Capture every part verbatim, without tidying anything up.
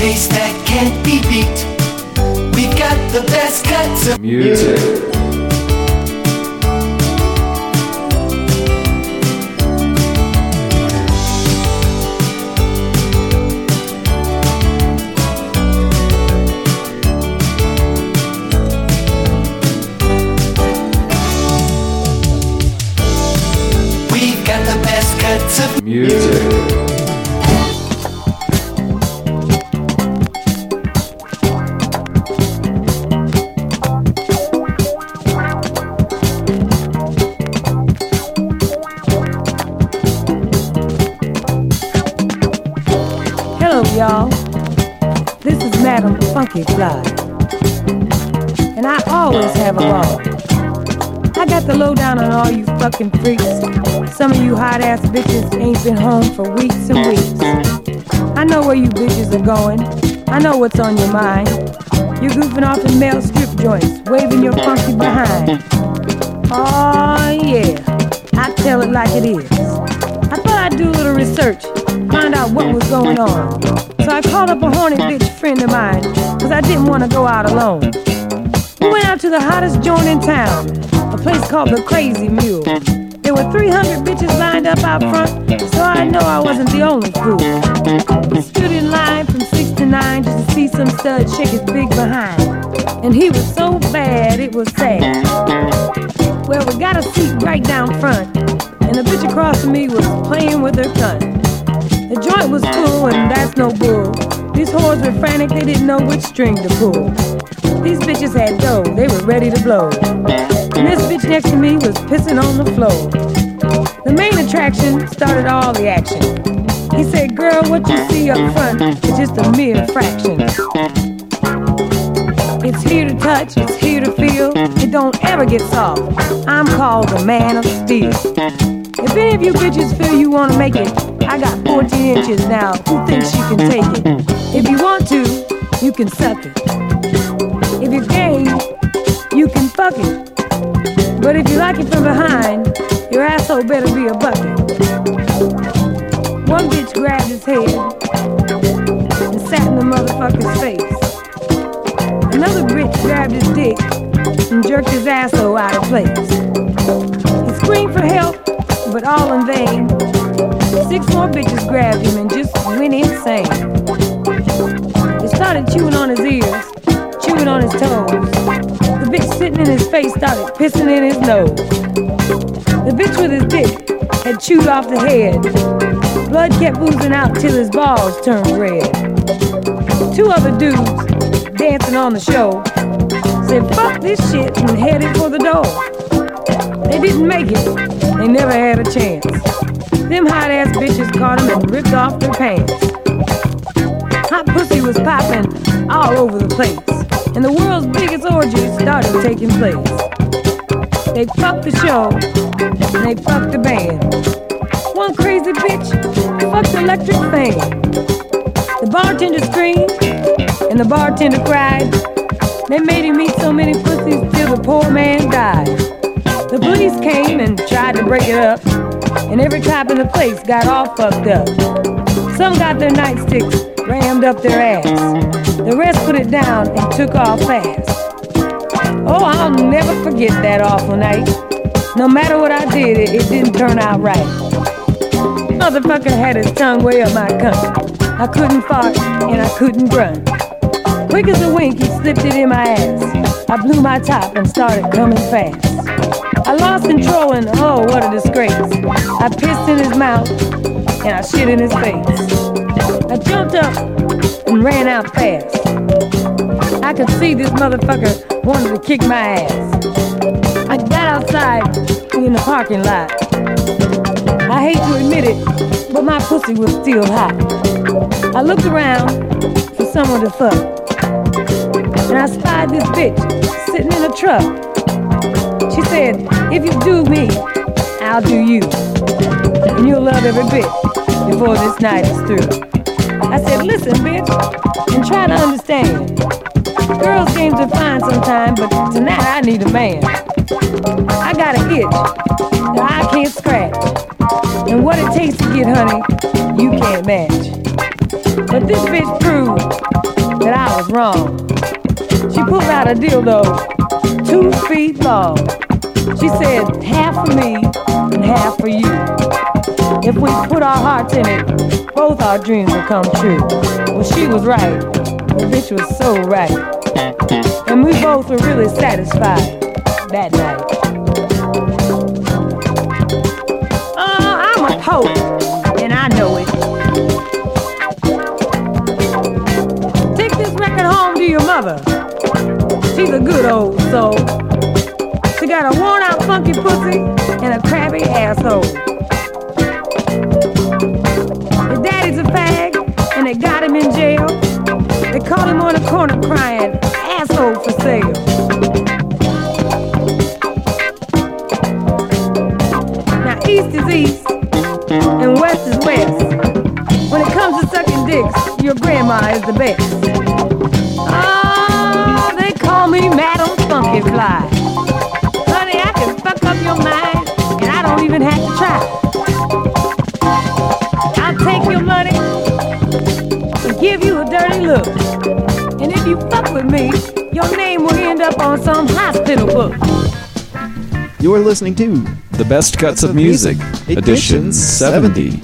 taste that can't be beat. We've got the best cuts of music. We've got the best cuts of music. Y'all, this is Madam Funky Fly, and I always have a ball. I got the lowdown on all you fucking freaks. Some of you hot-ass bitches ain't been home for weeks and weeks. I know where you bitches are going. I know what's on your mind. You're goofing off in male strip joints, waving your funky behind. Oh yeah, I tell it like it is. I thought I'd do a little research, find out what was going on. So I called up a horny bitch friend of mine, cause I didn't want to go out alone. We went out to the hottest joint in town, a place called the Crazy Mule. There were three hundred bitches lined up out front, so I know I wasn't the only fool. We stood in line from six to nine just to see some stud shake his big behind. And he was so bad, it was sad. Well, we got a seat right down front, and the bitch across from me was playing with her gun. The joint was full, and that's no bull. These whores were frantic, they didn't know which string to pull. These bitches had dough, they were ready to blow. And this bitch next to me was pissing on the floor. The main attraction started all the action. He said, girl, what you see up front is just a mere fraction. It's here to touch, it's here to feel. It don't ever get soft. I'm called the man of steel. If any of you bitches feel you wanna make it, I got fourteen inches now, who thinks you can take it? If you want to, you can suck it. If you're game, you can fuck it. But if you like it from behind, your asshole better be a bucket. One bitch grabbed his head and sat in the motherfucker's face. Another bitch grabbed his dick and jerked his asshole out of place. He screamed for help, but all in vain. Six more bitches grabbed him and just went insane. They started chewing on his ears, chewing on his toes. The bitch sitting in his face started pissing in his nose. The bitch with his dick had chewed off the head. Blood kept oozing out till his balls turned red. Two other dudes dancing on the show said, fuck this shit, and headed for the door. They didn't make it, they never had a chance. Them hot-ass bitches caught them and ripped off their pants. Hot pussy was popping all over the place, and the world's biggest orgy started taking place. They fucked the show, and they fucked the band. One crazy bitch fucked the electric fan. The bartender screamed, and the bartender cried. They made him eat so many pussies till the poor man died. The police came and tried to break it up, and every cop in the place got all fucked up. Some got their nightsticks rammed up their ass. The rest put it down and took off fast. Oh, I'll never forget that awful night. No matter what I did, it, it didn't turn out right. Motherfucker had his tongue way up my cunt. I couldn't fart and I couldn't grunt. Quick as a wink, he slipped it in my ass. I blew my top and started coming fast. I lost control and oh, what a disgrace. I pissed in his mouth and I shit in his face. I jumped up and ran out fast. I could see this motherfucker wanted to kick my ass. I got outside in the parking lot. I hate to admit it, but my pussy was still hot. I looked around for someone to fuck, and I spied this bitch sitting in a truck. She said, if you do me, I'll do you, and you'll love every bit before this night is through. I said, listen, bitch, and try to understand. Girls' games are fine sometimes, but tonight I need a man. I got an itch that I can't scratch, and what it takes to get honey, you can't match. But this bitch proved that I was wrong. She pulled out a dildo two feet long. She said, half for me and half for you. If we put our hearts in it, both our dreams will come true. Well, she was right. The bitch was so right. And we both were really satisfied that night. Oh, I'm a poet, and I know it. Take this record home to your mother. She's a good old soul. She got a worn-out funky pussy and a crabby asshole. His daddy's a fag, and they got him in jail. They caught him on the corner crying, asshole for sale. Now east is east, and west is west. When it comes to sucking dicks, your grandma is the best. Oh, they call me Madam Funky Fly. Honey, I can fuck up your mind, and I don't even have to try. I'll take your money and give you a dirty look. And if you fuck with me, your name will end up on some hospital book. You're listening to The Best Cuts of Music, Edition seventy.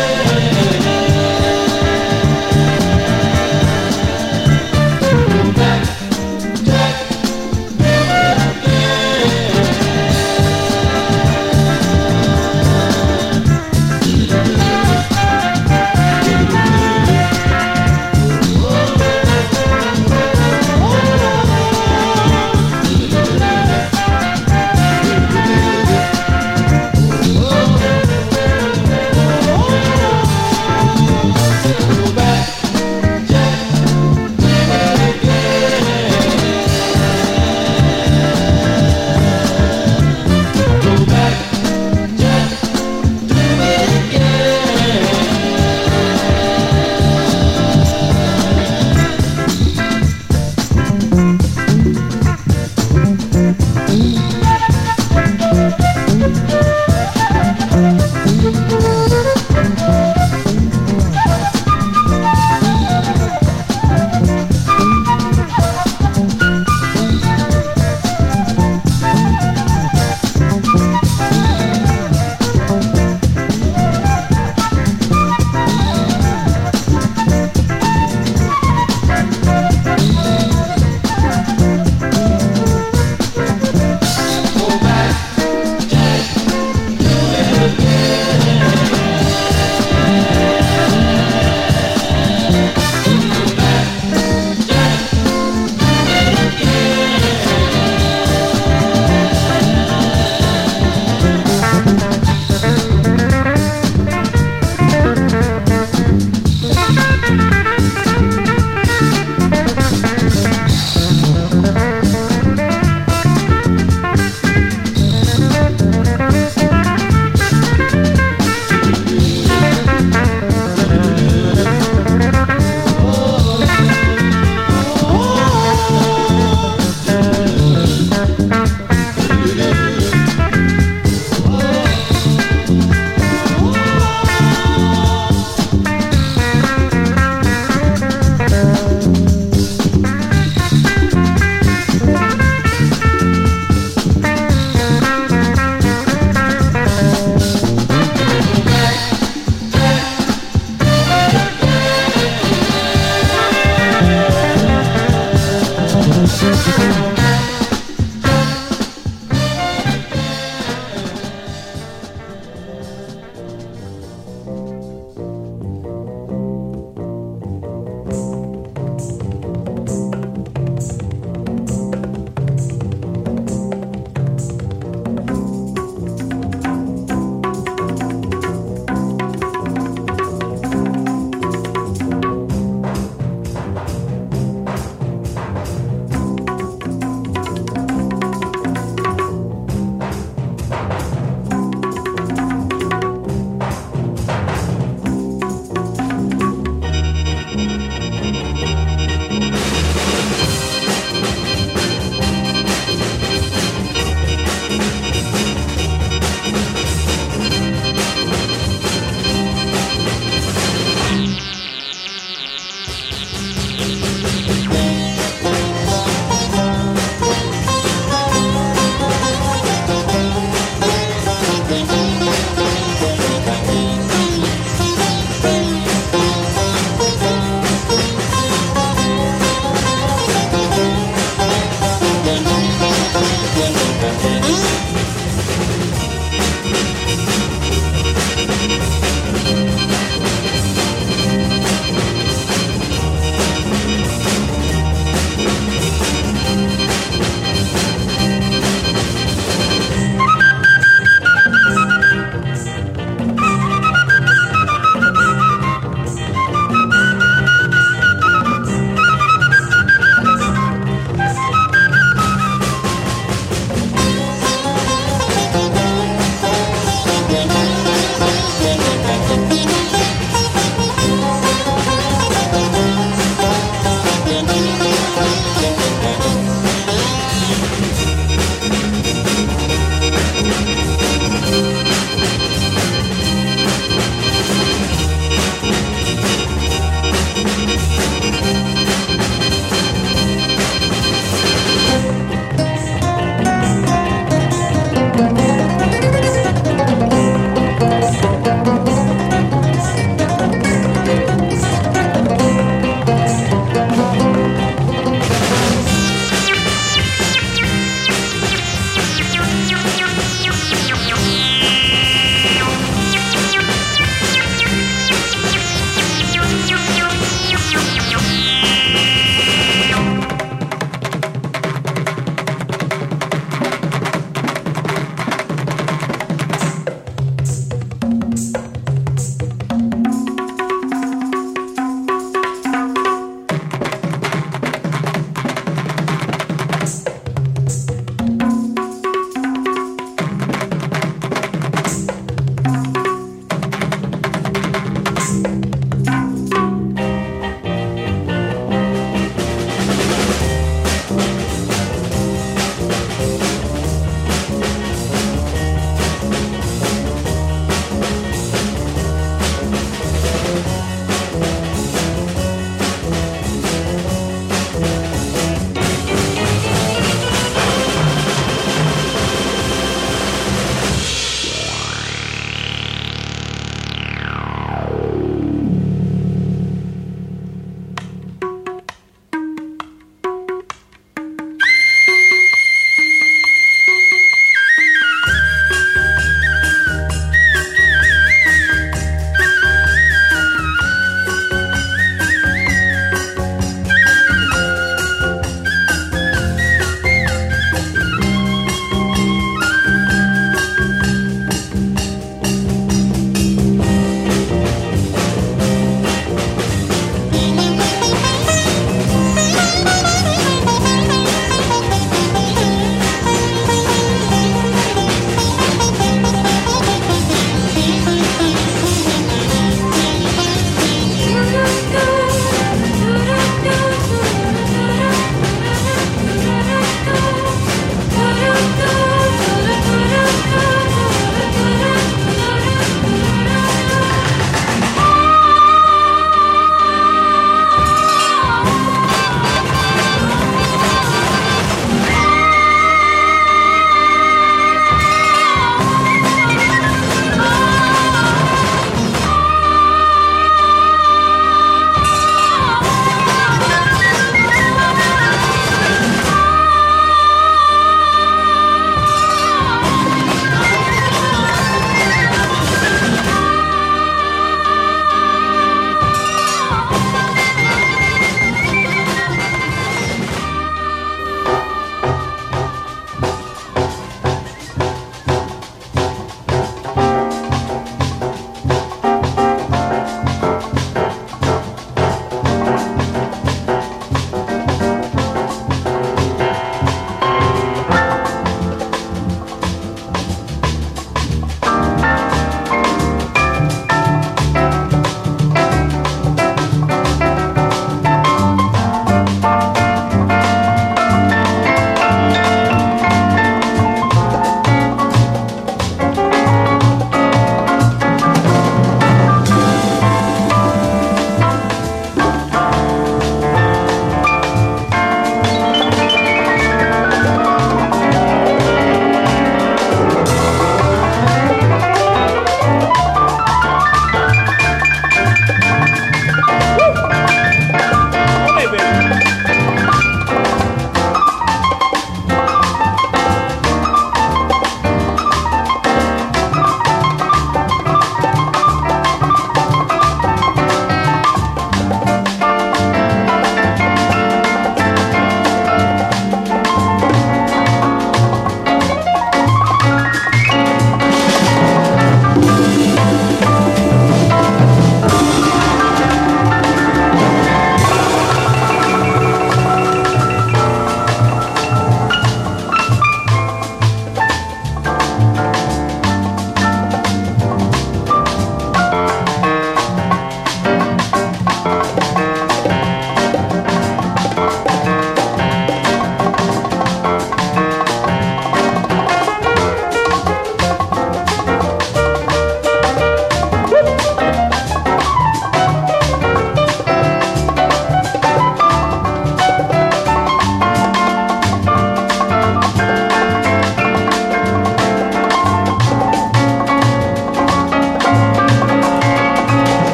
Bye.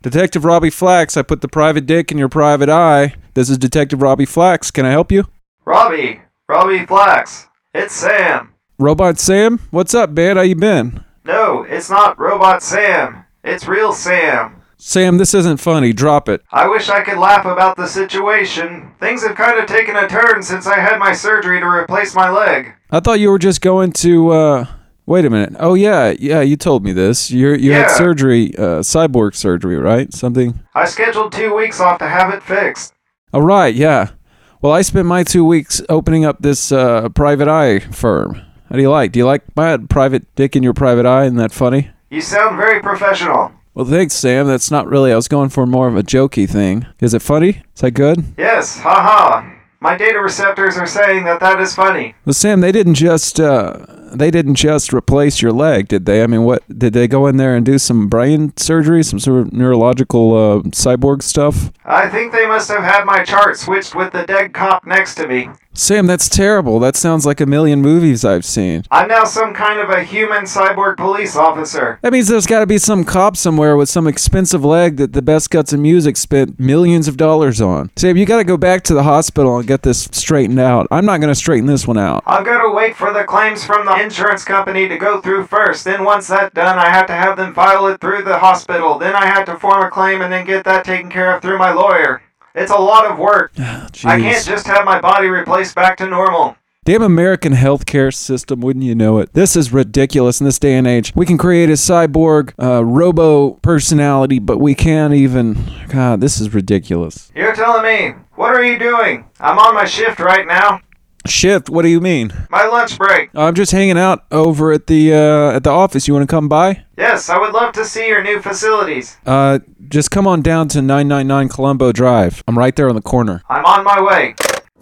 Detective Robbie Flax, I put the private dick in your private eye. This is Detective Robbie Flax. Can I help you? Robbie, Robbie Flax. It's Sam. Robot Sam? What's up, man? How you been? No, it's not Robot Sam. It's real Sam. Sam, this isn't funny. Drop it. I wish I could laugh about the situation. Things have kind of taken a turn since I had my surgery to replace my leg. I thought you were just going to, uh... Wait a minute. Oh, yeah. Yeah, you told me this. You're, you Yeah. had surgery, uh, cyborg surgery, right? Something? I scheduled two weeks off to have it fixed. Oh, right, yeah. Well, I spent my two weeks opening up this uh, private eye firm. How do you like? Do you like my private dick in your private eye? Isn't that funny? You sound very professional. Well, thanks, Sam. That's not really... I was going for more of a jokey thing. Is it funny? Is that good? Yes, haha. My data receptors are saying that that is funny. Well, Sam, they didn't just... Uh, they didn't just replace your leg, did they? I mean, what... Did they go in there and do some brain surgery? Some sort of neurological uh, cyborg stuff? I think they must have had my chart switched with the dead cop next to me. Sam, that's terrible. That sounds like a million movies I've seen. I'm now some kind of a human cyborg police officer. That means there's got to be some cop somewhere with some expensive leg that the Best Cuts in Music spent millions of dollars on. Sam, you got to go back to the hospital and get this straightened out. I'm not going to straighten this one out. I've got to wait for the claims from the insurance company to go through first. Then once that's done, I have to have them file it through the hospital. Then I have to form a claim and then get that taken care of through my lawyer. It's a lot of work. Oh, I can't just have my body replaced back to normal. Damn American healthcare system, wouldn't you know it? This is ridiculous in this day and age. We can create a cyborg uh, robo personality, but we can't even... God, this is ridiculous. You're telling me. What are you doing? I'm on my shift right now. Shift? What do you mean? My lunch break. I'm just hanging out over at the uh, at the office. You want to come by? Yes, I would love to see your new facilities. Uh, just come on down to nine ninety-nine Colombo Drive. I'm right there on the corner. I'm on my way.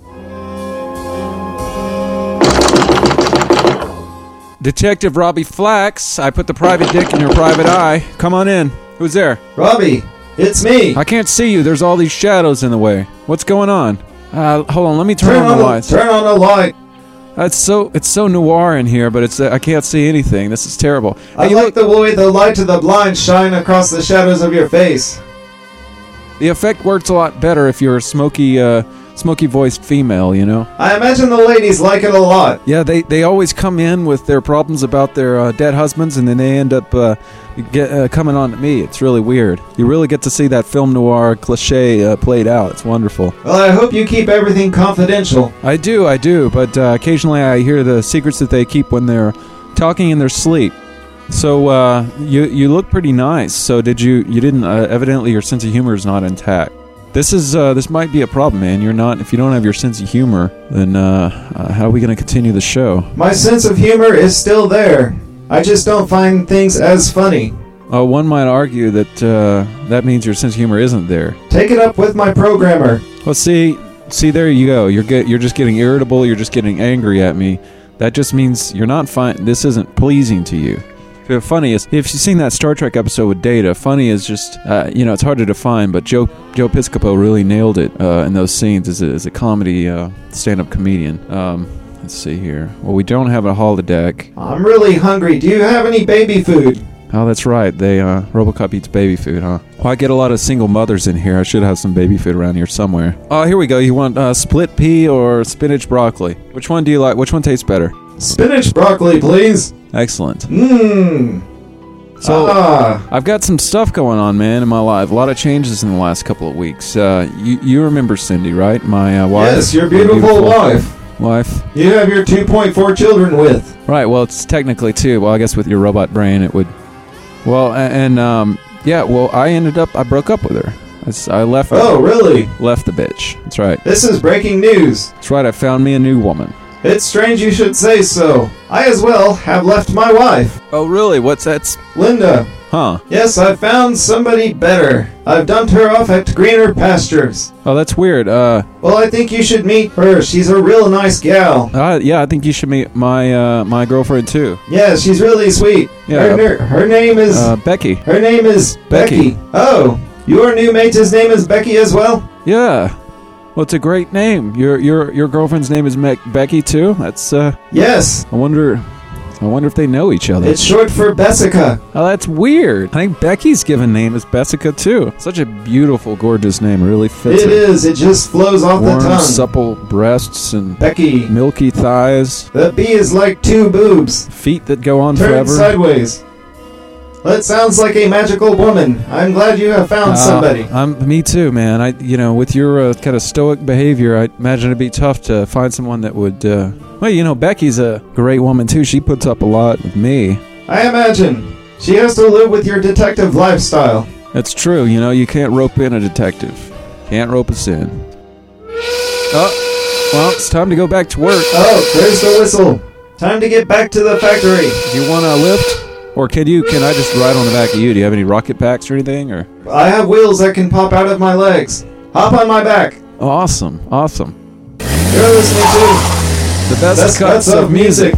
Detective Robbie Flax, I put the private dick in your private eye. Come on in. Who's there? Robbie, it's me. I can't see you. There's all these shadows in the way. What's going on? Uh, hold on. Let me turn, Turn on, on the the lights. turn on the light. It's so it's so noir in here, but it's uh, I can't see anything. This is terrible. I Hey, like look, the way the light of the blind shine across the shadows of your face. the effect works a lot better if you're a smoky, uh, smoky-voiced female. You know. I imagine the ladies like it a lot. Yeah, they, they always come in with their problems about their uh, dead husbands, and then they end up uh, get, uh, coming on to me. It's really weird. You really get to see that film noir cliche uh, played out. It's wonderful. Well, I hope you keep everything confidential. I do, I do, but uh, occasionally I hear the secrets that they keep when they're talking in their sleep. So uh, you you look pretty nice. So did you? You didn't. Uh, evidently, your sense of humor is not intact. This is uh, this might be a problem, man. You're not. If you don't have your sense of humor, then uh, uh, how are we going to continue the show? My sense of humor is still there. I just don't find things as funny. Uh, one might argue that uh, that means your sense of humor isn't there. Take it up with my programmer. Well, see, see, there you go. You're get, you're just getting irritable. You're just getting angry at me. That just means you're not fine. This isn't pleasing to you. The funny is, if you've seen that Star Trek episode with Data, funny is just, uh, you know, it's hard to define, but Joe Joe Piscopo really nailed it uh, in those scenes as a, as a comedy, uh, stand-up comedian. Um, let's see here. Well, we don't have a holodeck. I'm really hungry. Do you have any baby food? Oh, that's right. They uh, RoboCop eats baby food, huh? Well, I get a lot of single mothers in here. I should have some baby food around here somewhere. Oh, here we go. You want uh, split pea or spinach broccoli? Which one do you like? Which one tastes better? Spinach broccoli, please. Excellent. Mmm. So, ah. I've got some stuff going on, man, in my life. A lot of changes in the last couple of weeks. Uh, you you remember Cindy, right? My uh, wife. Yes, your My beautiful, wife. Wife. You have your two point four children with. Right. Well, it's technically two. Well, I guess with your robot brain, it would. Well, a- and um, yeah. Well, I ended up. I broke up with her. I, s- I left. Oh, really? Left the bitch. That's right. This is breaking news. That's right. I found me a new woman. It's strange you should say so. I as well have left my wife. Oh, really? What's that? s- Linda. Huh. Yes, I found somebody better. I've dumped her off at greener pastures. Oh, that's weird. Uh, Well, I think you should meet her. She's a real nice gal. uh yeah. I think you should meet my uh my girlfriend too. Yeah, she's really sweet. Yeah. Her, ner- her name is... Uh, Becky. her name is Becky. Becky. Oh, your new mate's name is Becky as well? Yeah. Well, it's a great name. Your your your girlfriend's name is Me- Becky too. That's uh. Yes. I wonder. I wonder if they know each other. It's short for Bessica. Oh, that's weird. I think Becky's given name is Bessica, too. Such a beautiful, gorgeous name. It really fits It her. is. It just flows off Warm, the tongue. supple breasts and Becky. milky thighs. The B is like two boobs. Feet that go on Turned forever. sideways. That sounds like a magical woman. I'm glad you have found Uh, somebody. I'm me too, man. I, you know, with your uh, kind of stoic behavior, I imagine it'd be tough to find someone that would. Uh, well, you know, Becky's a great woman too. She puts up a lot with me. I imagine. She has to live with your detective lifestyle. That's true. You know, you can't rope in a detective. Can't rope us in. Oh, well, it's time to go back to work. Oh, there's the whistle. Time to get back to the factory. Do you want a lift? Or can you? Can I just ride on the back of you? Do you have any rocket packs or anything? Or I have wheels that can pop out of my legs. Hop on my back. awesome, awesome. You're listening to The best, Best cuts, of music.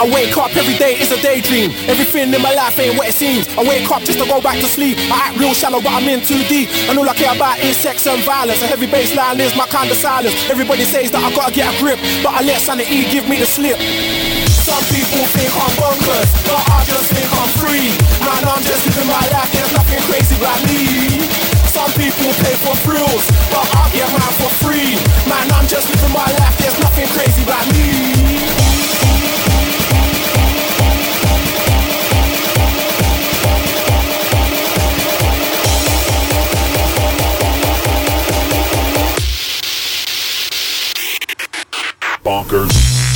I wake up every day is a daydream. Everything in my life ain't what it seems. I wake up just to go back to sleep. I act real shallow but I'm in too deep. And all I care about is sex and violence. A heavy bass line is my kind of silence. Everybody says that I gotta get a grip, but I let sanity give me the slip. Some people think I'm bonkers, but I just think I'm free. Man, I'm just living my life, there's nothing crazy about me. Some people pay for thrills, but I get mine for free. Man, I'm just living my life, there's nothing crazy about me. Bonkers.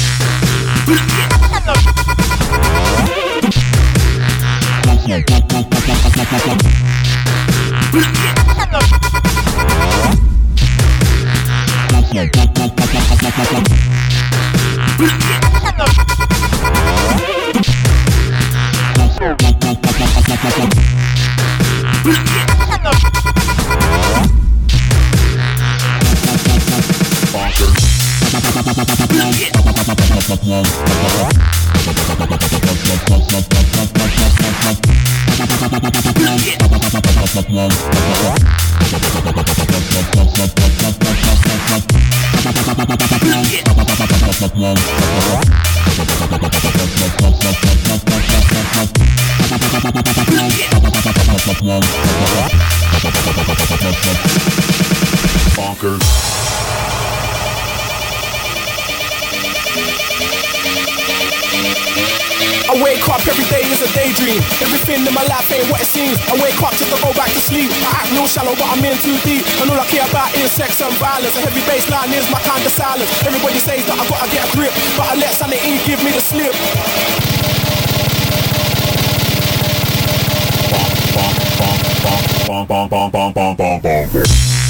Bonkers. I wake up every day is a daydream. Everything in my life ain't what it seems. I wake up just to go back to sleep. I act real shallow but I'm in too deep. And all I care about is sex and violence. A heavy bass line is my kind of silence. Everybody says that I gotta get a grip, but I let sanity give me the slip. Bonk, bonk, bonk, bonk, bonk, bonk, bonk.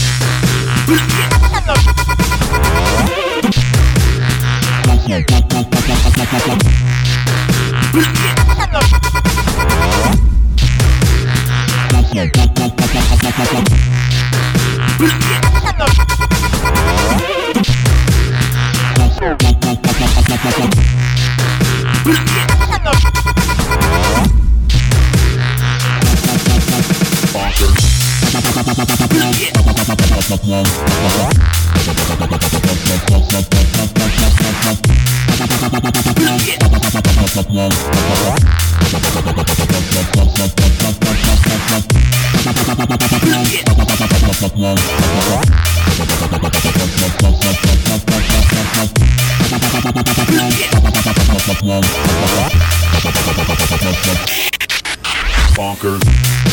Bonkers.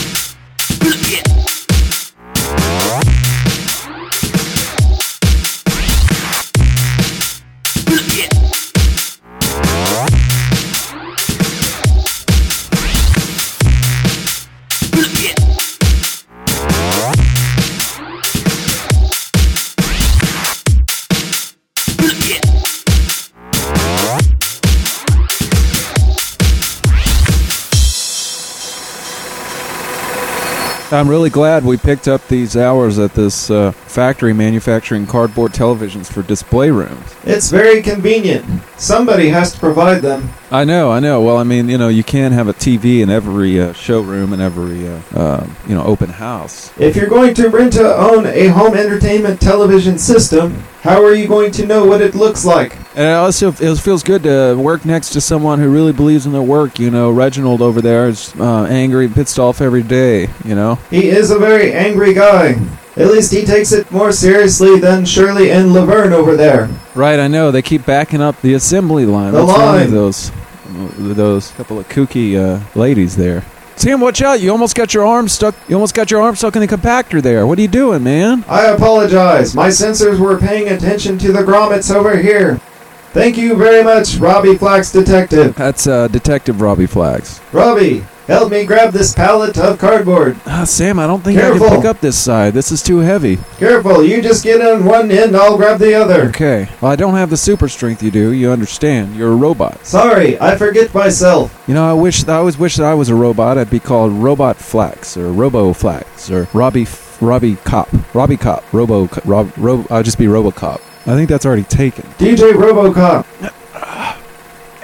I'm really glad we picked up these hours at this uh, factory manufacturing cardboard televisions for display rooms. It's very convenient. Somebody has to provide them. I know, I know. Well, I mean, you know, you can't have a T V in every uh, showroom and every, uh, uh, you know, open house. If you're going to rent to own a home entertainment television system, how are you going to know what it looks like? And it also it feels good to work next to someone who really believes in their work. You know, Reginald over there is uh, angry and pissed off every day, you know. He is a very angry guy. At least he takes it more seriously than Shirley and Laverne over there. Right, I know. They keep backing up the assembly line. The What's wrong line. with those, those couple of kooky uh, ladies there? Sam, watch out. You almost got your arm stuck. You almost got your arm stuck in the compactor there. What are you doing, man? I apologize. My sensors were paying attention to the grommets over here. Thank you very much, Robbie Flax Detective. That's uh, Detective Robbie Flax. Robbie, help me grab this pallet of cardboard. Ah, Sam, I don't think I Careful. can pick up this side. This is too heavy. Careful, you just get on one end, I'll grab the other. Okay. Well, I don't have the super strength you do. You understand. You're a robot. Sorry, I forget myself. You know, I wish I always wish that I was a robot. I'd be called Robot Flax or Robo Flax or Robbie Robbie Cop. Robbie Cop. Robo Rob, Rob, I'll just be RoboCop. I think that's already taken. D J RoboCop.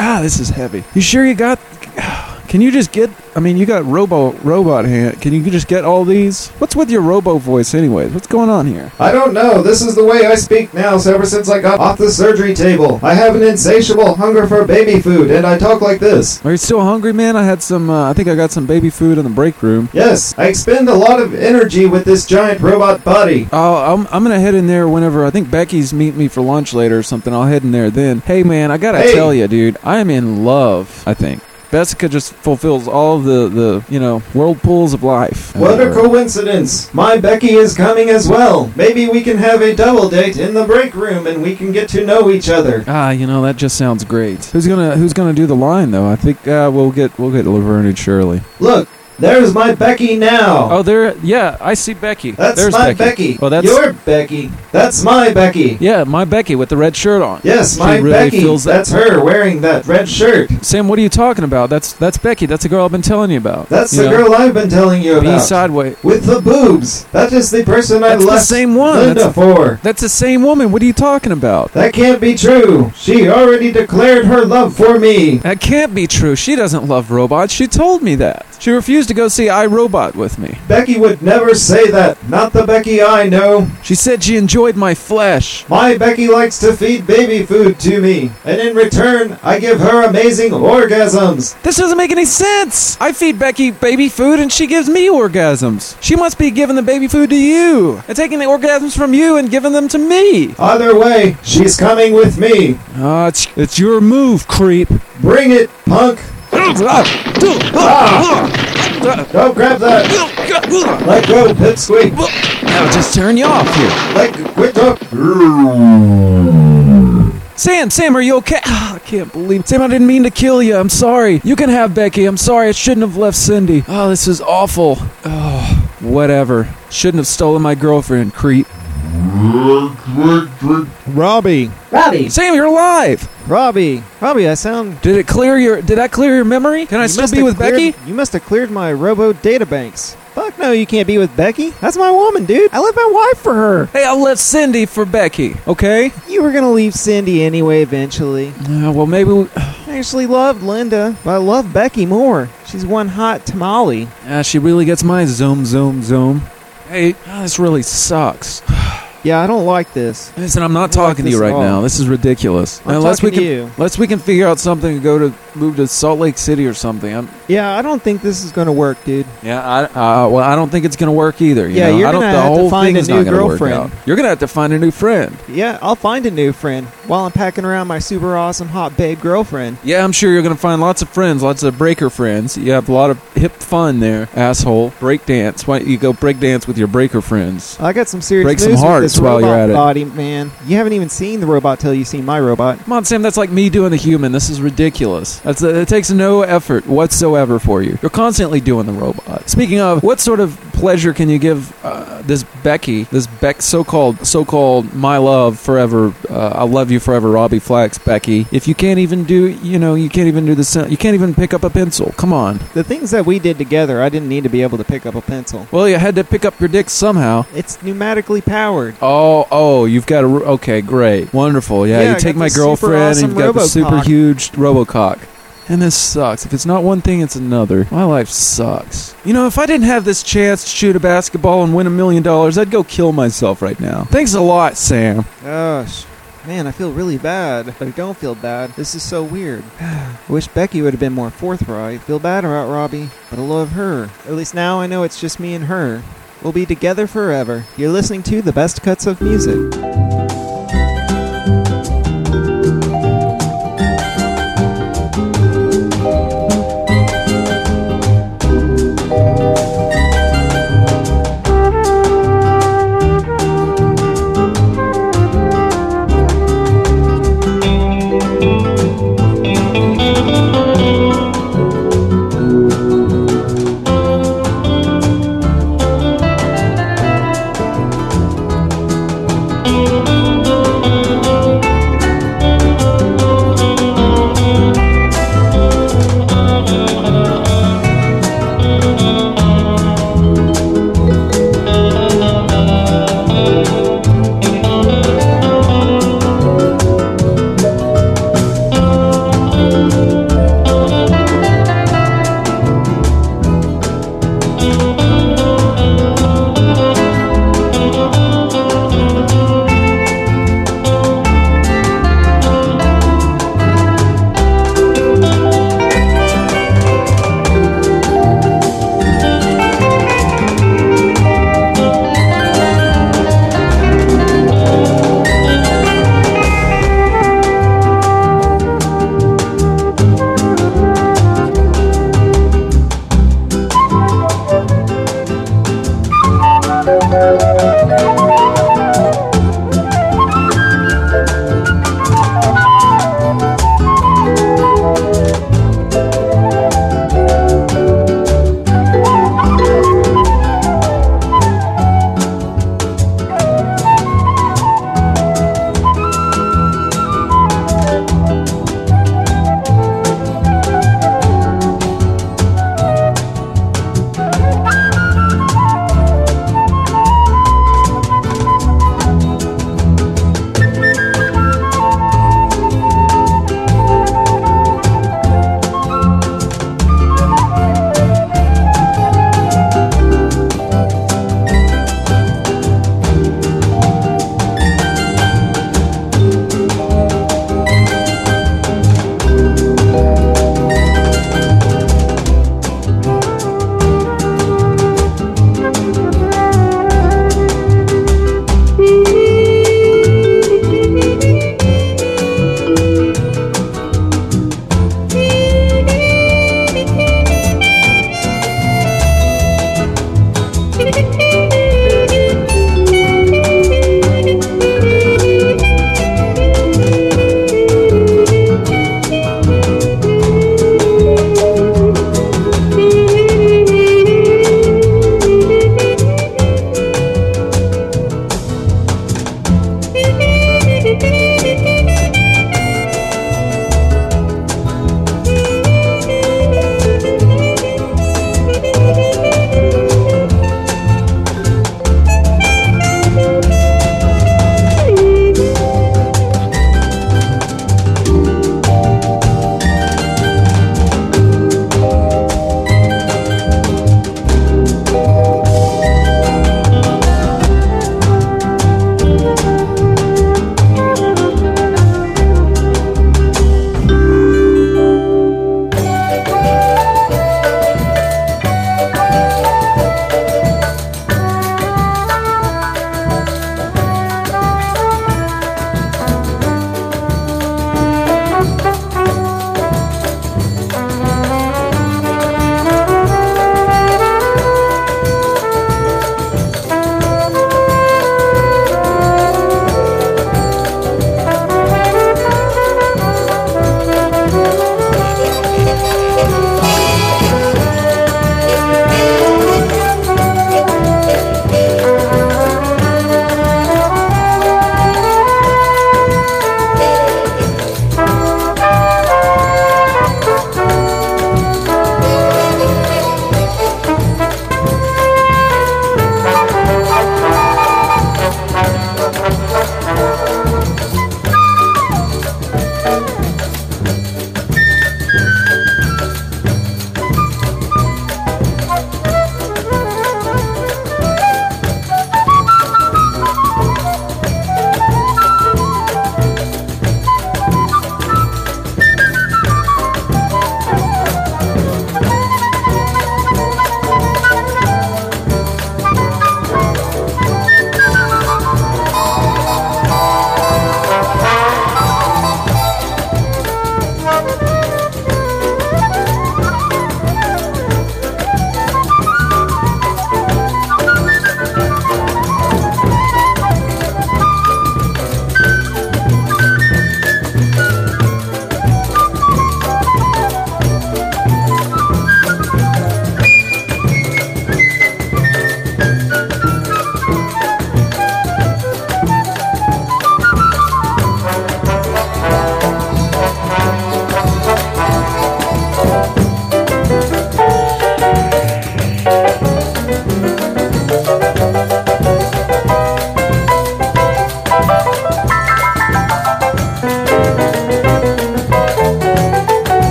ah, this is heavy. You sure you got? Can you just get? I mean, you got robo robot hand. Can you just get all these? What's with your robo voice, anyways? What's going on here? I don't know. This is the way I speak now. So ever since I got off the surgery table, I have an insatiable hunger for baby food, and I talk like this. Are you still hungry, man? I had some. Uh, I think I got some baby food in the break room. Yes, I expend a lot of energy with this giant robot body. Oh, I'm, I'm gonna head in there whenever. I think Becky's meeting me for lunch later or something. I'll head in there then. Hey, man, I gotta Hey. tell you, dude, I am in love. I think. Vesica just fulfills all of the, the, you know, whirlpools of life. What a coincidence. My Becky is coming as well. Maybe we can have a double date in the break room and we can get to know each other. Ah, you know, that just sounds great. Who's gonna Who's gonna do the line though? I think uh, we'll get we'll get Laverne and Shirley. Look, there's my Becky now. Oh, there. Yeah, I see Becky. That's There's my Becky. Becky. Oh, that's Your Becky. That's my Becky. yeah, my Becky with the red shirt on. Yes, She my really Becky. feels that- That's her wearing that red shirt. Sam, what are you talking about? That's that's Becky. That's the girl I've been telling you about. That's You the know? girl I've been telling you Be about. sideways. With the boobs. That is the person I That's the left same one. Linda That's- for. That's the same woman. What are you talking about? That can't be true. She already declared her love for me. That can't be true. She doesn't love robots. She told me that. She refused to go see iRobot with me. Becky would never say that. Not the Becky I know. She said she enjoyed my flesh. My Becky likes to feed baby food to me, and in return, I give her amazing orgasms. This doesn't make any sense. I feed Becky baby food and she gives me orgasms. She must be giving the baby food to you and taking the orgasms from you and giving them to me. Either way, she's coming with me. Ah, it's, it's your move, creep. Bring it, punk. Ah. Don't grab that. Let go, pipsqueak. That'll just turn you off here. Let quit up. Sam, Sam, are you okay? Ah, I can't believe Sam, I didn't mean to kill you. I'm sorry. You can have Becky. I'm sorry. I shouldn't have left Cindy. Oh, this is awful. Oh, whatever. Shouldn't have stolen my girlfriend, creep. Robbie, Robbie, Sam, you're alive. Robbie, Robbie, I sound. Did it clear your? Did that clear your memory? Can I you still must be have with cleared- Becky? You must have cleared my robo databanks. Fuck no, you can't be with Becky. That's my woman, dude. I left my wife for her. Hey, I left Cindy for Becky. Okay. You were gonna leave Cindy anyway eventually. Uh, well, maybe. We, I actually loved Linda, but I love Becky more. She's one hot tamale. uh, she really gets my zoom, zoom, zoom. Hey, oh, this really sucks. Yeah, I don't like this. Listen, I'm not I don't like talking to you this right at all. now. This is ridiculous. I'm unless we talking can, to you. unless we can figure out something to go to move to Salt Lake City or something. I'm, Yeah, I don't think this is gonna work, dude. yeah, I, uh, well, I don't think it's gonna work either. You Yeah, know? you're I don't, gonna the have to whole find thing a is new not gonna girlfriend. work out. You're gonna have to find a new friend. Yeah, I'll find a new friend while I'm packing around my super awesome hot babe girlfriend. Yeah, I'm sure you're gonna find lots of friends, lots of breaker friends. You have a lot of hip fun there, asshole. Break dance. Why don't you go break dance with your breaker friends? I got some serious Break some news with hearts this while you're robot at it. body, man. You haven't even seen the robot till you've seen my robot. Come on, Sam. That's like me doing the human. This is ridiculous. That's it takes no effort whatsoever for you. You're constantly doing the robot. Speaking of, what sort of pleasure can you give uh, this Becky, this Beck, so-called, so-called my love forever? Uh, I love you forever, Robbie Flax, Becky. If you can't even do, you know, you can't even do the, sen- you can't even pick up a pencil. Come on. The things that we did together, I didn't need to be able to pick up a pencil. Well, you had to pick up your dick somehow. It's pneumatically powered. Oh, oh, you've got a. Okay, great, wonderful. Yeah, Yeah, you I take got my the super girlfriend, awesome and you've got the super Robocock. huge Robocock. And this sucks. If it's not one thing, it's another. My life sucks. You know, if I didn't have this chance to shoot a basketball and win a million dollars, I'd go kill myself right now. Thanks a lot, Sam. Gosh. Man, I feel really bad, but I don't feel bad. This is so weird. I wish Becky would have been more forthright. Feel bad about Robbie, but I love her. At least now I know it's just me and her. We'll be together forever. You're listening to the best cuts of music. Thank you.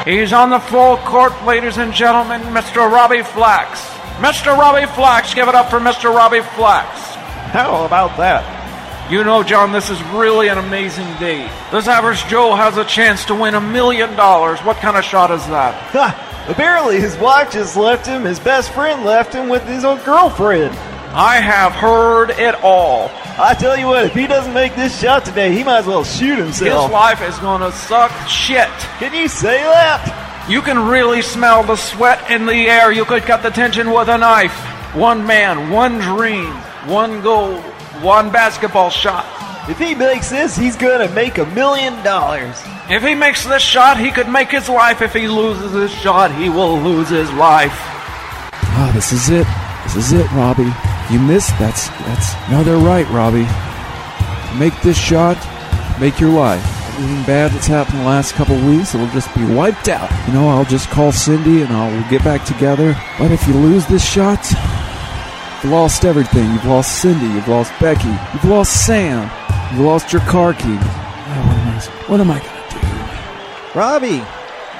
He's on the full court, ladies and gentlemen, Mister Robbie Flax. Mister Robbie Flax, give it up for Mister Robbie Flax. How about that? You know, John, this is really an amazing day. This average Joe has a chance to win a million dollars. What kind of shot is that? Ha! Apparently his wife just left him, his best friend left him with his old girlfriend. I have heard it all. I tell you what, if he doesn't make this shot today, he might as well shoot himself. His life is gonna suck shit. Can you say that? You can really smell the sweat in the air. You could cut the tension with a knife. One man, one dream, one goal, one basketball shot. If he makes this, he's gonna make a million dollars. If he makes this shot, he could make his life. If he loses this shot, he will lose his life. Ah, this is it. This is it, Robbie. You missed. That's, that's, no, they're right, Robbie. Make this shot, make your life. Everything bad that's happened the last couple of weeks, it'll just be wiped out. You know, I'll just call Cindy and I'll get back together. But if you lose this shot, you've lost everything. You've lost Cindy, you've lost Becky, you've lost Sam, you've lost your car key. Oh, what am I, what am I gonna do? Robbie!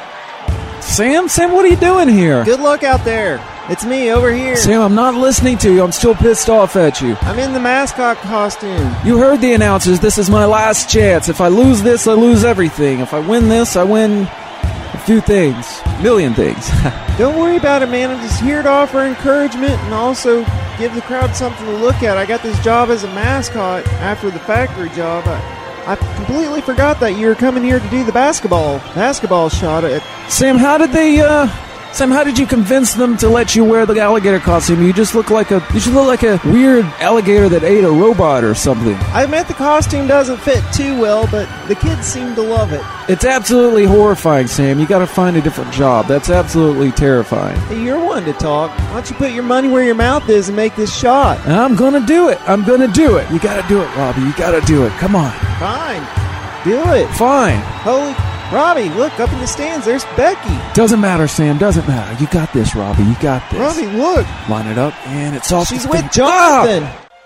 Sam? Sam, what are you doing here? Good luck out there. It's me over here. Sam, I'm not listening to you. I'm still pissed off at you. I'm in the mascot costume. You heard the announcers. This is my last chance. If I lose this, I lose everything. If I win this, I win a few things. A million things. Don't worry about it, man. I'm just here to offer encouragement and also give the crowd something to look at. I got this job as a mascot after the factory job. I, I completely forgot that you were coming here to do the basketball basketball shot. At Sam, how did they, uh... Sam, how did you convince them to let you wear the alligator costume? You just look like a you should look like a weird alligator that ate a robot or something. I admit the costume doesn't fit too well, but the kids seem to love it. It's absolutely horrifying, Sam. You got to find a different job. That's absolutely terrifying. Hey, you're one to talk. Why don't you put your money where your mouth is and make this shot? I'm gonna do it. I'm gonna do it. You gotta do it, Robbie. You gotta do it. Come on. Fine. Do it. Fine. Holy... Robbie, look, up in the stands, there's Becky. Doesn't matter, Sam, doesn't matter. You got this, Robbie, you got this. Robbie, look. Line it up, and it's off. She's with Jonathan.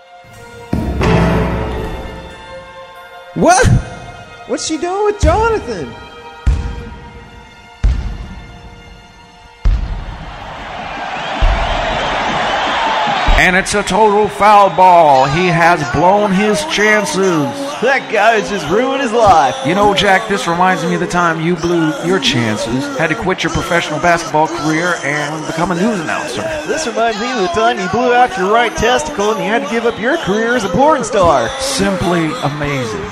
Ah! What? What's she doing with Jonathan? And it's a total foul ball. He has blown his chances. That guy has just ruined his life. You know, Jack, this reminds me of the time you blew your chances, had to quit your professional basketball career and become a news announcer. This reminds me of the time you blew out your right testicle and you had to give up your career as a porn star. Simply amazing.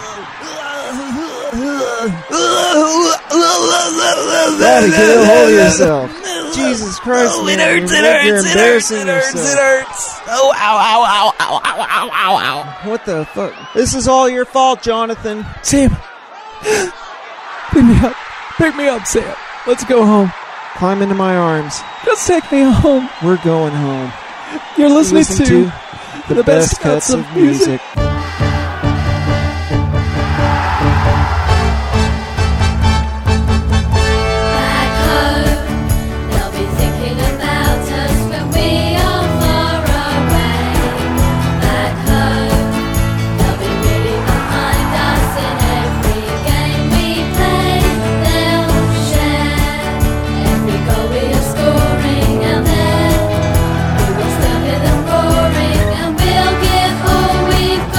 Robbie, get a hold of yourself. Jesus Christ, oh, man. It hurts, it You're hurts, it hurts, embarrassing it hurts, yourself. it hurts. Oh, ow, ow, ow, ow, ow, ow, ow, ow. What the fuck? This is all your fault, Jonathan. Sam, pick me up. Pick me up, Sam. Let's go home. Climb into my arms. Just take me home. We're going home. You're listening Listen to, to the, the best, best cuts of music. music. We'll give all we've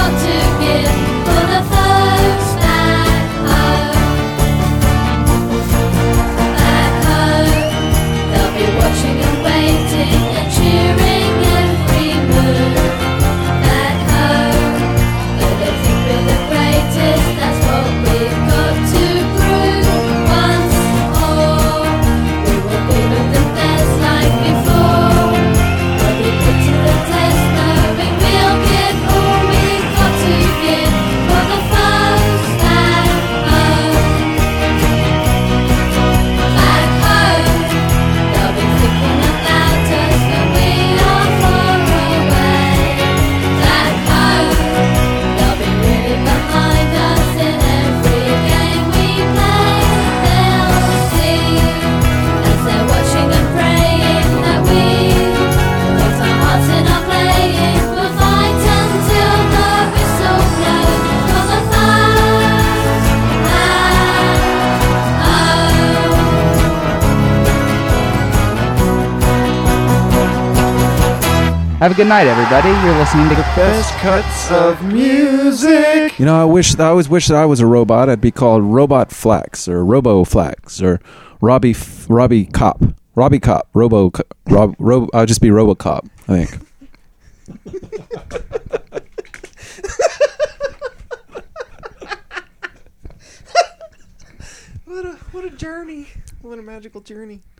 Have a good night, everybody. You're listening to Best Cuts of Music. You know, I wish I always wish that I was a robot. I'd be called Robot Flax or Robo Flax or Robbie F- Robbie Cop. Robbie Cop. Robo Rob Rob I'll just be RoboCop, I think. What a what a journey. What a magical journey.